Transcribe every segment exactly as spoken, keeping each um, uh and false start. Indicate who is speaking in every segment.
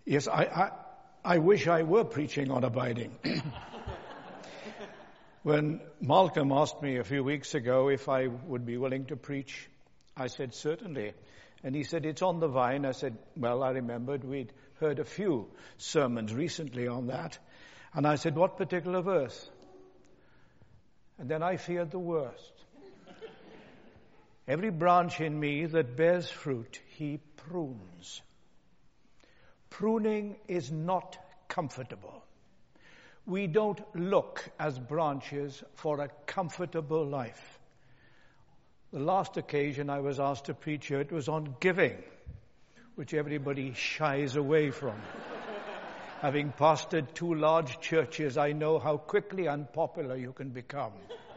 Speaker 1: Yes, I, I, I wish I were preaching on abiding. When Malcolm asked me a few weeks ago if I would be willing to preach, I said, certainly. And he said, it's on the vine. I said, well, I remembered we'd heard a few sermons recently on that. And I said, what particular verse? And then I feared the worst. Every branch in me that bears fruit, he prunes. Pruning is not comfortable. We don't look as branches for a comfortable life. The last occasion I was asked to preach here, it was on giving, which everybody shies away from. Having pastored two large churches, I know how quickly unpopular you can become.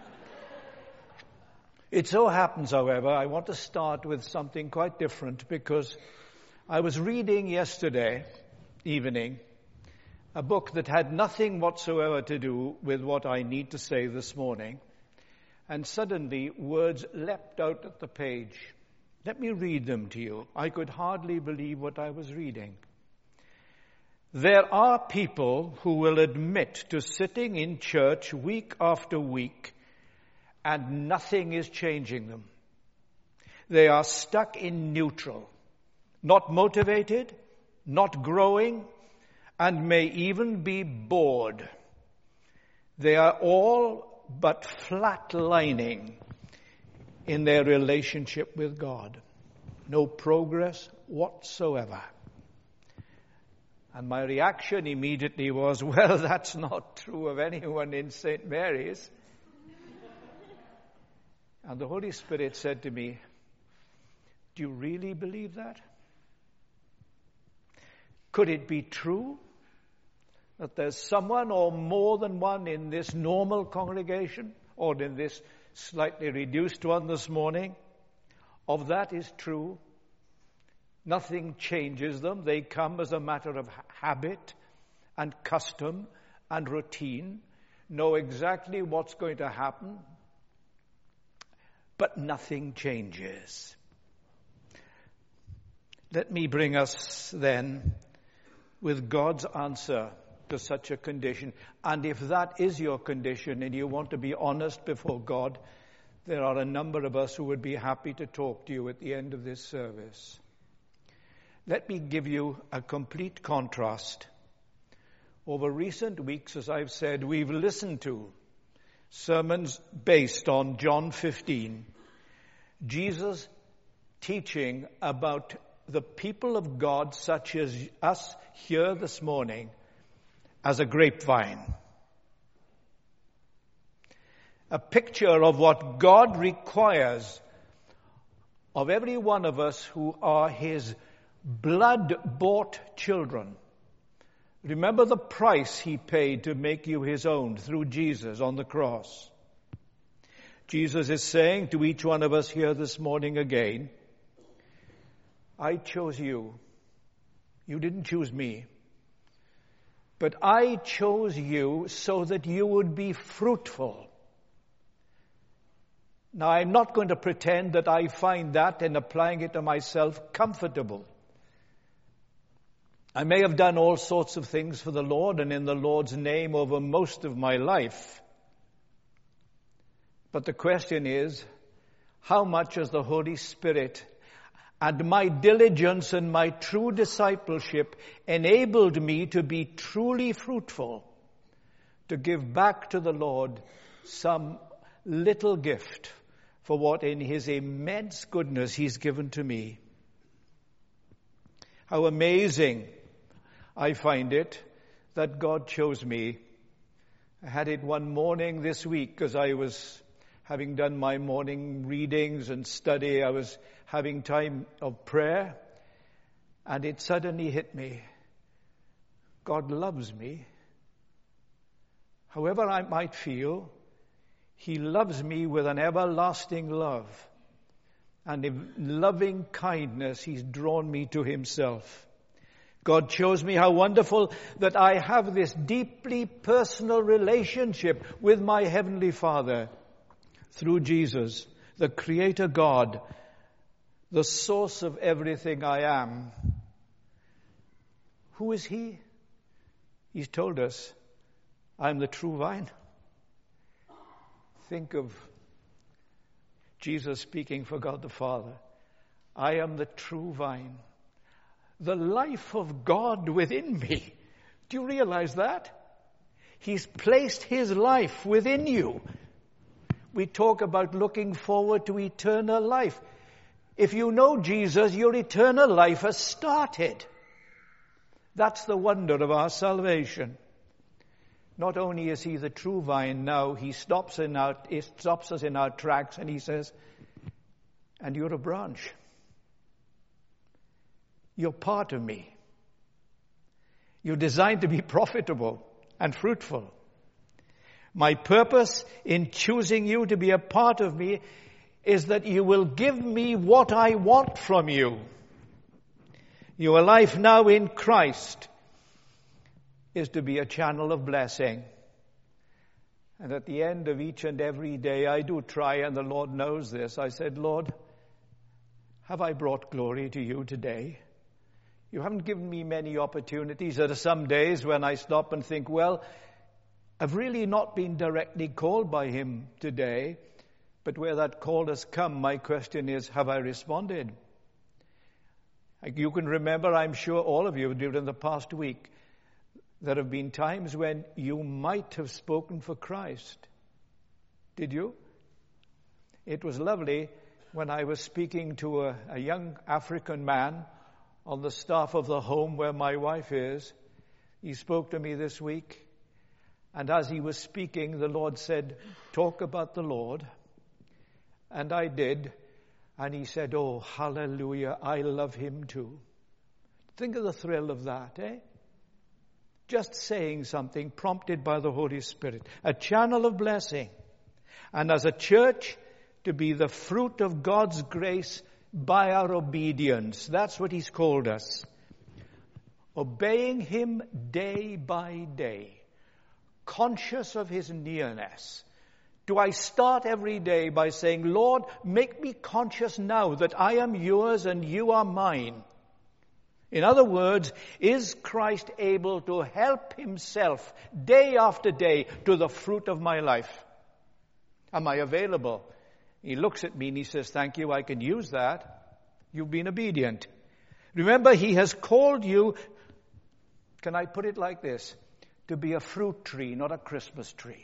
Speaker 1: It so happens, however, I want to start with something quite different, because I was reading yesterday evening a book that had nothing whatsoever to do with what I need to say this morning. And suddenly words leapt out at the page. Let me read them to you. I could hardly believe what I was reading. There are people who will admit to sitting in church week after week and nothing is changing them. They are stuck in neutral, not motivated, not growing, and may even be bored. They are all but flatlining in their relationship with God. No progress whatsoever. And my reaction immediately was, well, that's not true of anyone in Saint Mary's. And the Holy Spirit said to me, do you really believe that? Could it be true that there's someone or more than one in this normal congregation, or in this slightly reduced one this morning? Of that is true. Nothing changes them. They come as a matter of habit and custom and routine, know exactly what's going to happen, but nothing changes. Let me bring us then with God's answer to such a condition. And if that is your condition and you want to be honest before God, there are a number of us who would be happy to talk to you at the end of this service. Let me give you a complete contrast. Over recent weeks, as I've said, we've listened to sermons based on John fifteen. Jesus teaching about the people of God, such as us here this morning, as a grapevine. A picture of what God requires of every one of us who are his blood-bought children. Remember the price he paid to make you his own through Jesus on the cross. Jesus is saying to each one of us here this morning again, I chose you. You didn't choose me. But I chose you so that you would be fruitful. Now, I'm not going to pretend that I find that, and applying it to myself, comfortable. I may have done all sorts of things for the Lord and in the Lord's name over most of my life. But the question is, how much has the Holy Spirit and my diligence and my true discipleship enabled me to be truly fruitful, to give back to the Lord some little gift for what in his immense goodness he's given to me? How amazing I find it that God chose me. I had it one morning this week as I was having done my morning readings and study. I was having time of prayer, and it suddenly hit me. God loves me. However I might feel, he loves me with an everlasting love. And in loving kindness, he's drawn me to himself. God shows me how wonderful that I have this deeply personal relationship with my Heavenly Father through Jesus, the Creator God, the source of everything I am, Who is he? He's told us, I'm the true vine. Think of Jesus speaking for God the Father. I am the true vine. The life of God within me. Do you realize that? He's placed his life within you. We talk about looking forward to eternal life. If you know Jesus, your eternal life has started. That's the wonder of our salvation. Not only is he the true vine, now he stops in our, he stops us in our tracks and he says, and you're a branch. You're part of me. You're designed to be profitable and fruitful. My purpose in choosing you to be a part of me is that you will give me what I want from you. Your life now in Christ is to be a channel of blessing. And at the end of each and every day, I do try, and the Lord knows this. I said, Lord, have I brought glory to you today? You haven't given me many opportunities. There are some days when I stop and think, well, I've really not been directly called by him today. But where that call has come, my question is, have I responded? You can remember, I'm sure all of you during the past week, there have been times when you might have spoken for Christ. Did you? It was lovely when I was speaking to a, a young African man on the staff of the home where my wife is. He spoke to me this week. And as he was speaking, the Lord said, talk about the Lord. And I did. And he said, oh, hallelujah, I love him too. Think of the thrill of that, eh? Just saying something prompted by the Holy Spirit. A channel of blessing. And as a church, to be the fruit of God's grace by our obedience. That's what he's called us. Obeying him day by day. Conscious of his nearness. Do I start every day by saying, Lord, make me conscious now that I am yours and you are mine? In other words, is Christ able to help himself day after day to the fruit of my life? Am I available? He looks at me and he says, thank you, I can use that. You've been obedient. Remember, he has called you, can I put it like this, to be a fruit tree, not a Christmas tree.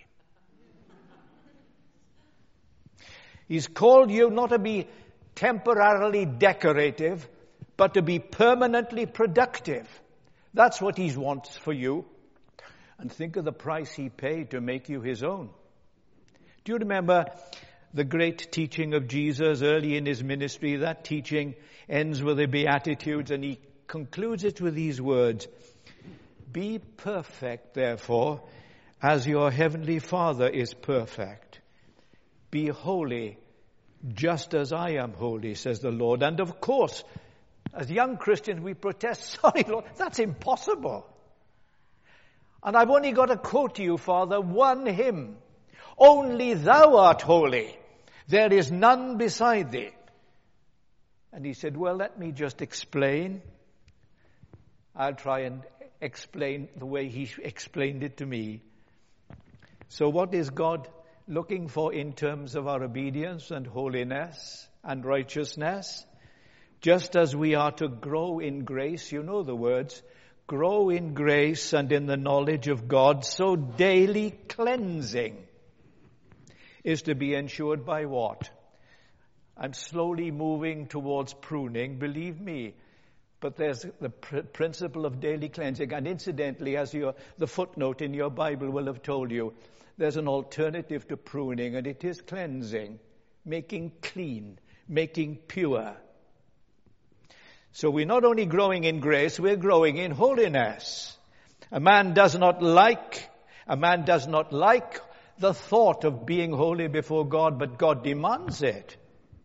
Speaker 1: He's called you not to be temporarily decorative, but to be permanently productive. That's what he wants for you. And think of the price he paid to make you his own. Do you remember the great teaching of Jesus early in his ministry? That teaching ends with the Beatitudes, and he concludes it with these words. Be perfect, therefore, as your heavenly Father is perfect. Be holy, just as I am holy, says the Lord. And of course, as young Christians, we protest, sorry, Lord, that's impossible. And I've only got to quote to you, Father, one hymn. Only thou art holy. There is none beside thee. And he said, well, let me just explain. I'll try and explain the way he explained it to me. So what is God looking for in terms of our obedience and holiness and righteousness? Just as we are to grow in grace, you know the words, grow in grace and in the knowledge of God, so daily cleansing is to be ensured by what? I'm slowly moving towards pruning, believe me. But there's the pr- principle of daily cleansing. And incidentally, as your, the footnote in your Bible will have told you, there's an alternative to pruning, and it is cleansing, making clean, making pure. So we're not only growing in grace, we're growing in holiness. A man does not like, a man does not like the thought of being holy before God, but God demands it.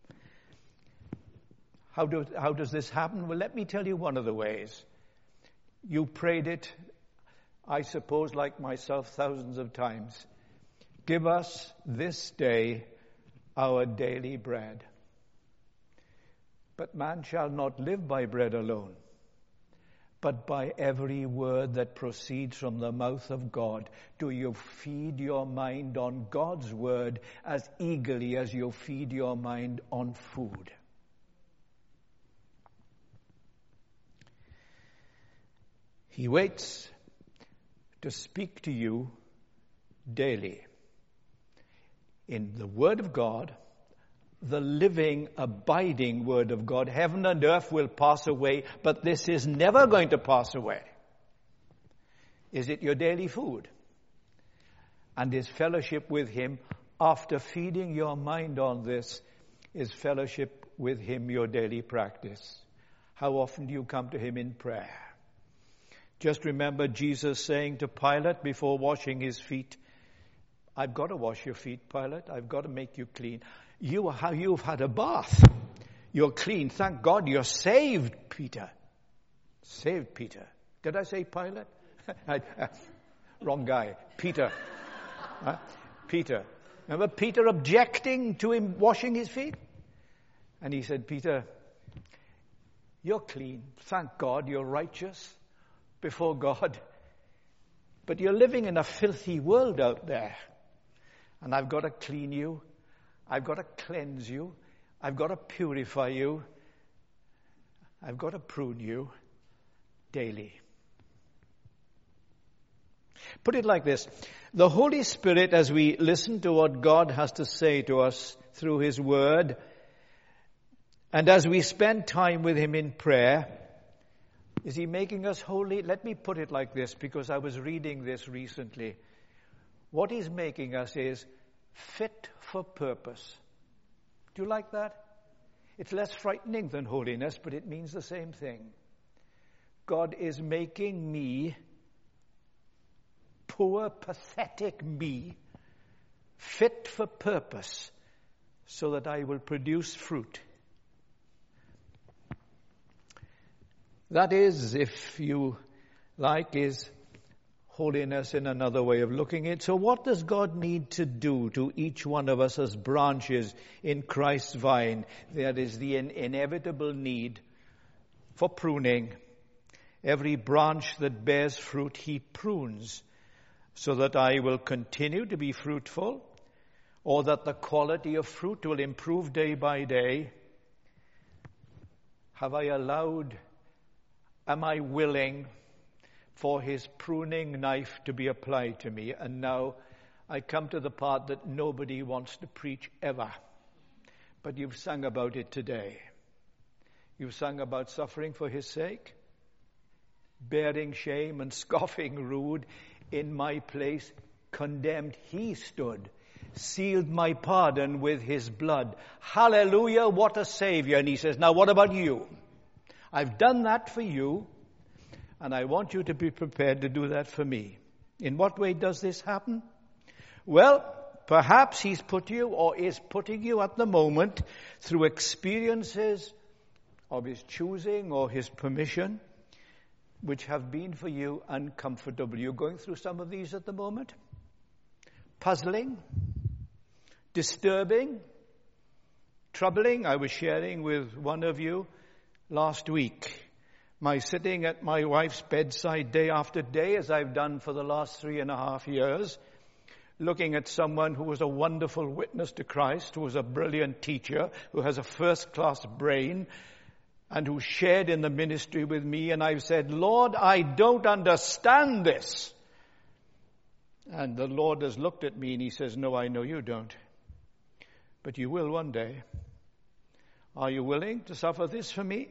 Speaker 1: How do, how does this happen? Well, let me tell you one of the ways. You prayed it, I suppose, like myself, thousands of times. Give us this day our daily bread. But man shall not live by bread alone, but by every word that proceeds from the mouth of God. Do you feed your mind on God's word as eagerly as you feed your mind on food? He waits to speak to you daily. In the Word of God, the living, abiding Word of God, heaven and earth will pass away, but this is never going to pass away. Is it your daily food? And is fellowship with Him, after feeding your mind on this, is fellowship with Him your daily practice? How often do you come to Him in prayer? Just remember Jesus saying to Pilate before washing his feet, I've got to wash your feet, Pilate. I've got to make you clean. You are how you've had a bath. You're clean. Thank God you're saved, Peter. Saved, Peter. Did I say Pilate? Wrong guy. Peter. Huh? Peter. Remember Peter objecting to him washing his feet? And he said, Peter, you're clean. Thank God you're righteous before God. But you're living in a filthy world out there. And I've got to clean you. I've got to cleanse you. I've got to purify you. I've got to prune you daily. Put it like this. The Holy Spirit, as we listen to what God has to say to us through His Word, and as we spend time with Him in prayer, is He making us holy? Let me put it like this, because I was reading this recently. What He's making us is fit for purpose. Do you like that? It's less frightening than holiness, but it means the same thing. God is making me, poor, pathetic me, fit for purpose so that I will produce fruit. That is, if you like, is holiness in another way of looking at it. So what does God need to do to each one of us as branches in Christ's vine? There is the in- inevitable need for pruning. Every branch that bears fruit, He prunes so that I will continue to be fruitful, or that the quality of fruit will improve day by day. Have I allowed Am I willing for His pruning knife to be applied to me? And now I come to the part that nobody wants to preach ever. But you've sung about it today. You've sung about suffering for His sake, bearing shame and scoffing rude. In my place, condemned He stood, sealed my pardon with His blood. Hallelujah, what a Savior. And He says, now what about you? I've done that for you, and I want you to be prepared to do that for me. In what way does this happen? Well, perhaps He's put you, or is putting you at the moment, through experiences of His choosing or His permission, which have been for you uncomfortable. You're going through some of these at the moment? Puzzling, disturbing, troubling. I was sharing with one of you last week, my sitting at my wife's bedside day after day, as I've done for the last three and a half years, looking at someone who was a wonderful witness to Christ, who was a brilliant teacher, who has a first-class brain, and who shared in the ministry with me. And I've said, Lord, I don't understand this. And the Lord has looked at me and He says, no, I know you don't. But you will one day. Are you willing to suffer this for me?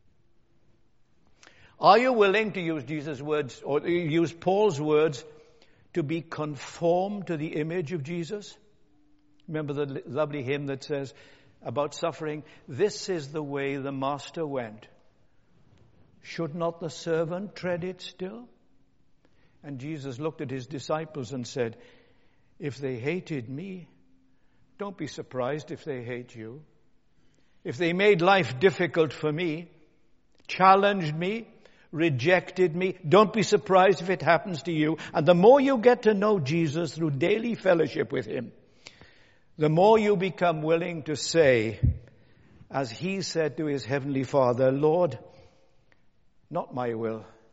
Speaker 1: Are you willing to use Jesus' words, or use Paul's words, to be conformed to the image of Jesus? Remember the lovely hymn that says about suffering, this is the way the Master went. Should not the servant tread it still? And Jesus looked at His disciples and said, if they hated me, don't be surprised if they hate you. If they made life difficult for me, challenged me, rejected me, don't be surprised if it happens to you. And the more you get to know Jesus through daily fellowship with Him, the more you become willing to say, as He said to His Heavenly Father, Lord, not my will,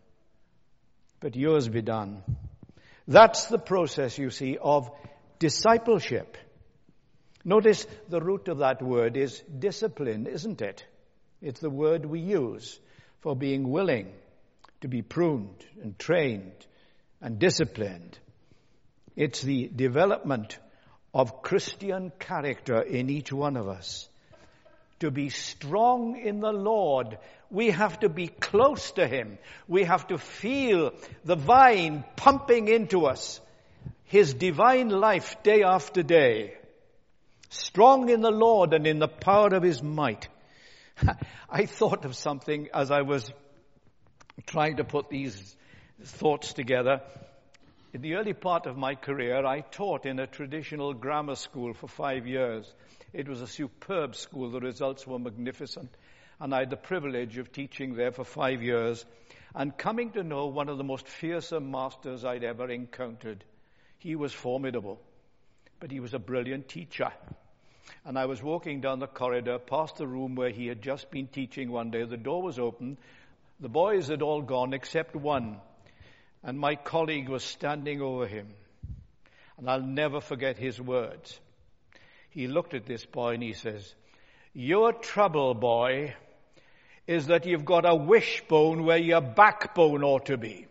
Speaker 1: but yours be done. That's the process, you see, of discipleship. Notice the root of that word is discipline, isn't it? It's the word we use for being willing to be pruned and trained and disciplined. It's the development of Christian character in each one of us. To be strong in the Lord, we have to be close to Him. We have to feel the vine pumping into us, His divine life day after day. Strong in the Lord and in the power of His might. I thought of something as I was trying to put these thoughts together. In the early part of my career, I taught in a traditional grammar school for five years. It was a superb school. The results were magnificent. And I had the privilege of teaching there for five years and coming to know one of the most fearsome masters I'd ever encountered. He was formidable, but he was a brilliant teacher. And I was walking down the corridor past the room where he had just been teaching one day. The door was open. The boys had all gone except one. And my colleague was standing over him. And I'll never forget his words. He looked at this boy and he says, "Your trouble, boy, is that you've got a wishbone where your backbone ought to be."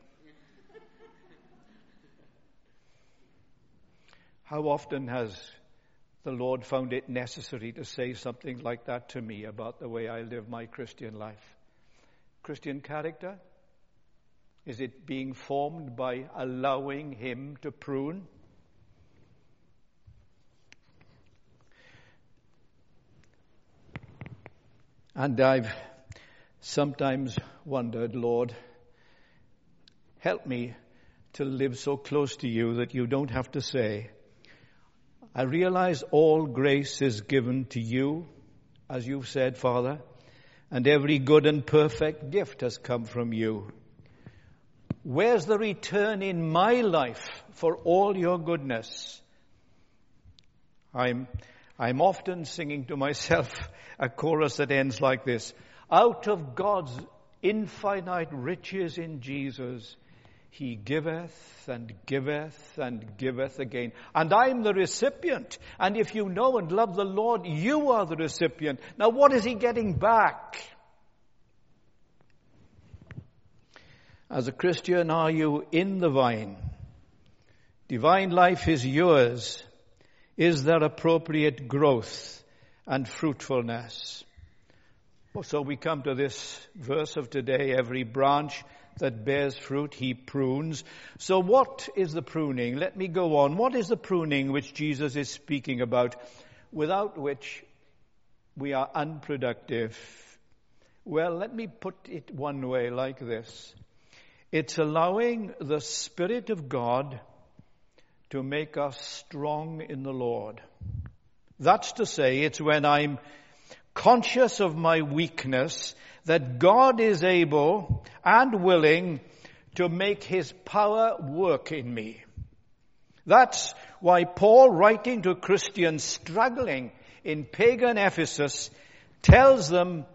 Speaker 1: How often has the Lord found it necessary to say something like that to me about the way I live my Christian life? Christian character? Is it being formed by allowing Him to prune? And I've sometimes wondered, Lord, help me to live so close to you that you don't have to say, I realize all grace is given to you, as you've said, Father, and every good and perfect gift has come from you. Where's the return in my life for all your goodness? I'm I'm often singing to myself a chorus that ends like this. Out of God's infinite riches in Jesus, He giveth and giveth and giveth again. And I'm the recipient. And if you know and love the Lord, you are the recipient. Now what is He getting back? As a Christian, are you in the vine? Divine life is yours. Is there appropriate growth and fruitfulness? So we come to this verse of today. Every branch that bears fruit, He prunes. So what is the pruning? Let me go on. What is the pruning which Jesus is speaking about, without which we are unproductive? Well, let me put it one way, like this. It's allowing the Spirit of God to make us strong in the Lord. That's to say, it's when I'm conscious of my weakness that God is able and willing to make His power work in me. That's why Paul, writing to Christians struggling in pagan Ephesus, tells them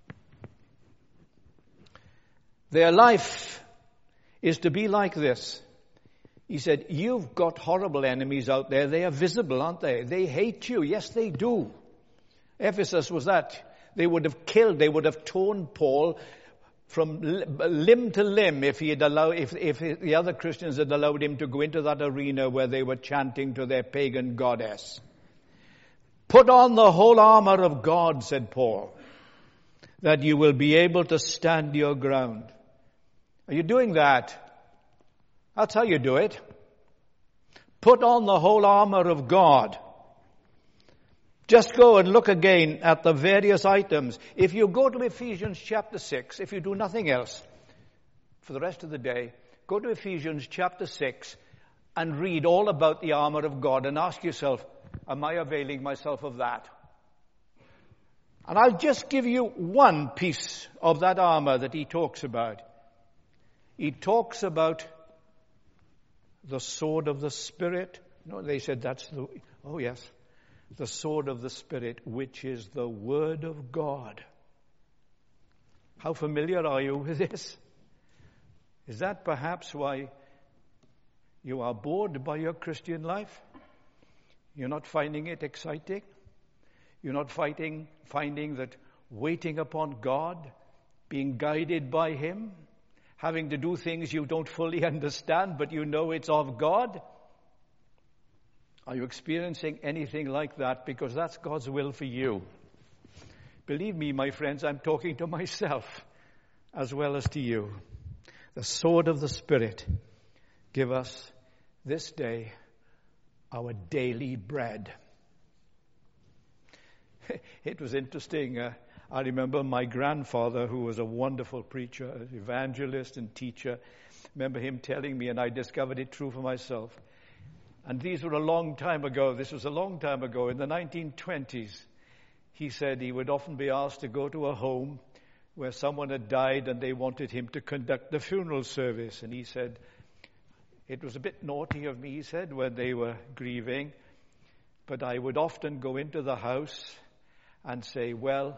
Speaker 1: their life is to be like this. He said, you've got horrible enemies out there. They are visible, aren't they? They hate you. Yes, they do. Ephesus was that. They would have killed, they would have torn Paul from limb to limb if he had allowed, if, if the other Christians had allowed him to go into that arena where they were chanting to their pagan goddess. Put on the whole armor of God, said Paul, that you will be able to stand your ground. Are you doing that? That's how you do it. Put on the whole armor of God. Just go and look again at the various items. If you go to Ephesians chapter six, if you do nothing else for the rest of the day, go to Ephesians chapter six and read all about the armor of God and ask yourself, am I availing myself of that? And I'll just give you one piece of that armor that he talks about. He talks about the sword of the Spirit. No, they said that's the, oh yes, the sword of the Spirit, which is the Word of God. How familiar are you with this? Is that perhaps why you are bored by your Christian life? You're not finding it exciting? You're not fighting, finding that waiting upon God, being guided by Him, having to do things you don't fully understand, but you know it's of God? Are you experiencing anything like that? Because that's God's will for you. Believe me, my friends, I'm talking to myself as well as to you. The sword of the Spirit, give us this day our daily bread. It was interesting. Uh, I remember my grandfather, who was a wonderful preacher, evangelist and teacher. I remember him telling me, and I discovered it true for myself. And these were a long time ago. This was a long time ago, in the nineteen twenties. He said he would often be asked to go to a home where someone had died and they wanted him to conduct the funeral service. And he said, it was a bit naughty of me, he said, when they were grieving, but I would often go into the house and say, well,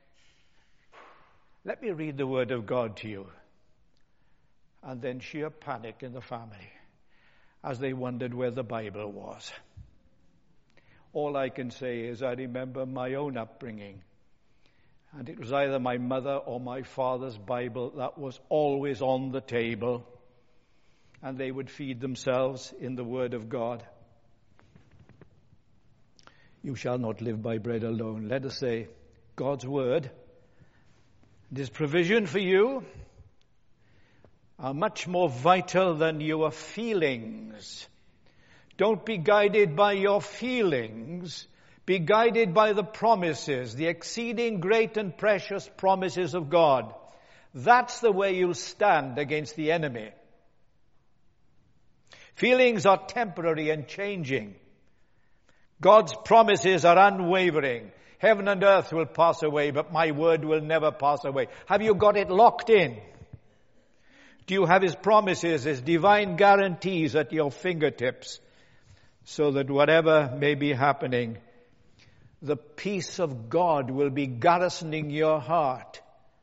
Speaker 1: let me read the Word of God to you. And then sheer panic in the family as they wondered where the Bible was. All I can say is I remember my own upbringing. And it was either my mother or my father's Bible that was always on the table. And they would feed themselves in the Word of God. You shall not live by bread alone. Let us say, God's Word and His provision for you are much more vital than your feelings. Don't be guided by your feelings. Be guided by the promises, the exceeding great and precious promises of God. That's the way you'll stand against the enemy. Feelings are temporary and changing. God's promises are unwavering. Heaven and earth will pass away, but my word will never pass away. Have you got it locked in? Do you have His promises, His divine guarantees at your fingertips, so that whatever may be happening, the peace of God will be garrisoning your heart?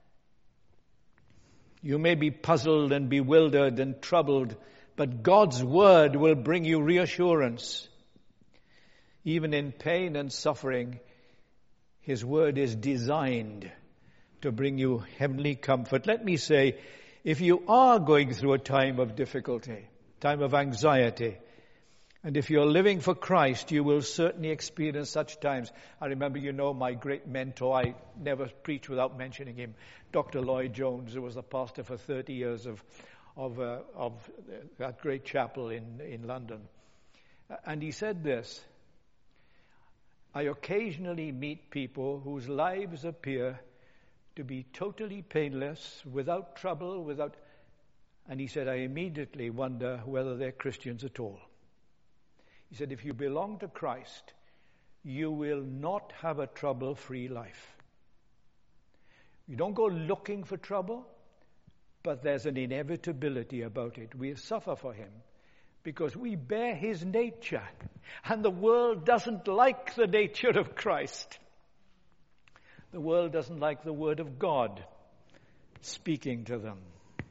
Speaker 1: You may be puzzled and bewildered and troubled, but God's word will bring you reassurance. Even in pain and suffering, His word is designed to bring you heavenly comfort. Let me say, if you are going through a time of difficulty, time of anxiety, and if you're living for Christ, you will certainly experience such times. I remember, you know, my great mentor, I never preach without mentioning him, Doctor Lloyd Jones, who was the pastor for thirty years of of, uh, of that great chapel in, in London. And he said this, I occasionally meet people whose lives appear to be totally painless, without trouble, without... And he said, I immediately wonder whether they're Christians at all. He said, if you belong to Christ, you will not have a trouble-free life. You don't go looking for trouble, but there's an inevitability about it. We suffer for Him because we bear His nature, and the world doesn't like the nature of Christ. The world doesn't like the Word of God speaking to them.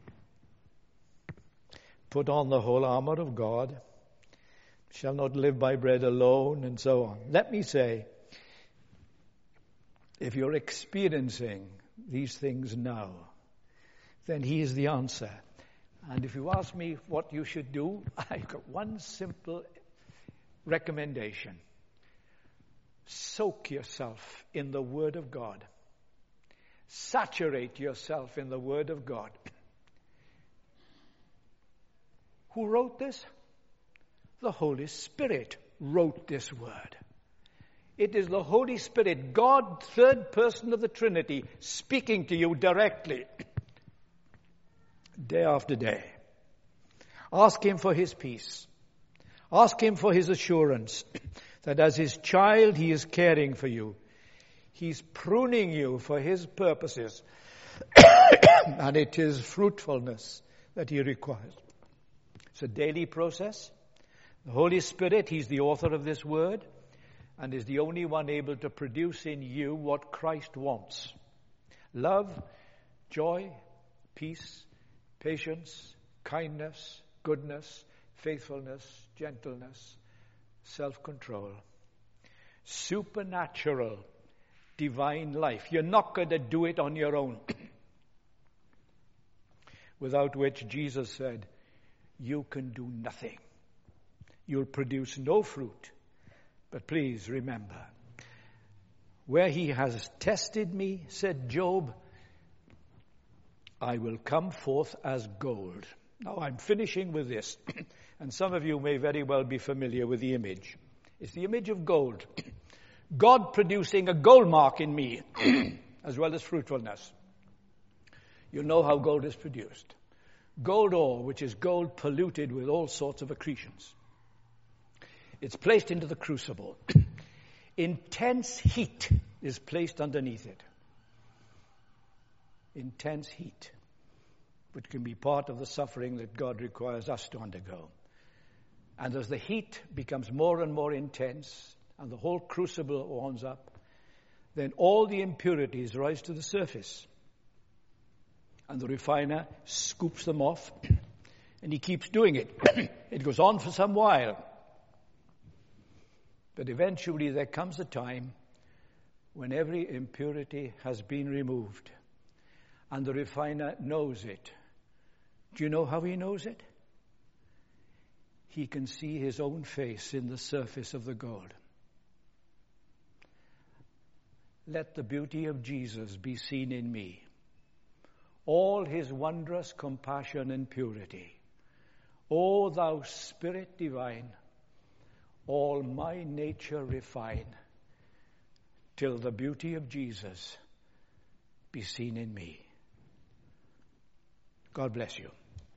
Speaker 1: Put on the whole armor of God. Shall not live by bread alone, and so on. Let me say, if you're experiencing these things now, then He is the answer. And if you ask me what you should do, I've got one simple recommendation. Soak yourself in the Word of God. Saturate yourself in the Word of God. Who wrote this? The Holy Spirit wrote this word. It is the Holy Spirit, God, third person of the Trinity, speaking to you directly, day after day. Ask Him for His peace. Ask Him for His assurance that as His child, He is caring for you. He's pruning you for His purposes. And it is fruitfulness that He requires. It's a daily process. The Holy Spirit, He's the author of this word and is the only one able to produce in you what Christ wants. Love, joy, peace, patience, kindness, goodness, faithfulness, gentleness, self-control. Supernatural, divine life. You're not going to do it on your own. Without which Jesus said, you can do nothing. You'll produce no fruit. But please remember, where he has tested me, said Job, I will come forth as gold. Now I'm finishing with this, and some of you may very well be familiar with the image. It's the image of gold. God producing a gold mark in me, as well as fruitfulness. You know how gold is produced. Gold ore, which is gold polluted with all sorts of accretions. It's placed into the crucible. Intense heat is placed underneath it. Intense heat, which can be part of the suffering that God requires us to undergo. And as the heat becomes more and more intense, and the whole crucible warms up, then all the impurities rise to the surface. And the refiner scoops them off, and he keeps doing it. It goes on for some while. But eventually there comes a time when every impurity has been removed, and the refiner knows it. Do you know how he knows it? He can see his own face in the surface of the gold. Let the beauty of Jesus be seen in me. All his wondrous compassion and purity. O thou Spirit divine, all my nature refine, till the beauty of Jesus be seen in me. God bless you.